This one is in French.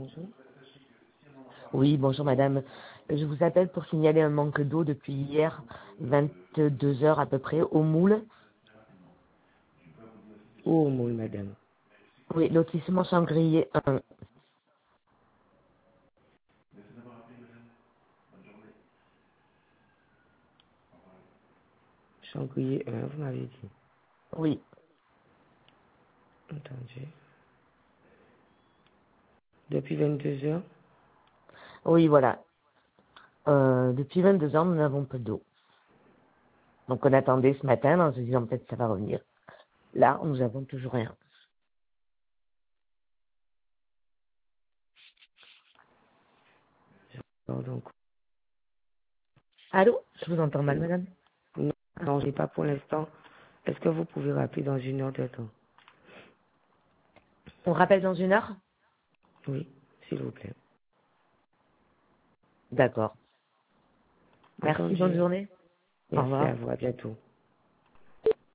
bonjour. Oui, bonjour madame. Je vous appelle pour signaler un manque d'eau depuis hier, 22 heures à peu près, au Moule. Oh, mon madame. Oui, lotissement Chambrier 1. Changuier 1, vous m'avez dit. Oui, Attendez. Depuis 22 heures. oui, voilà. Depuis 22 heures, nous n'avons pas d'eau. Donc on attendait ce matin en se disant peut-être ça va revenir. Là, nous avons toujours rien. Donc, Allô? Je vous entends mal, madame. non, non, j'ai pas pour l'instant. Est-ce que vous pouvez rappeler dans une heure de temps? On rappelle dans une heure? Oui, s'il vous plaît. D'accord. Merci, bonne Entendu. journée. Au Merci revoir. à vous. À bientôt.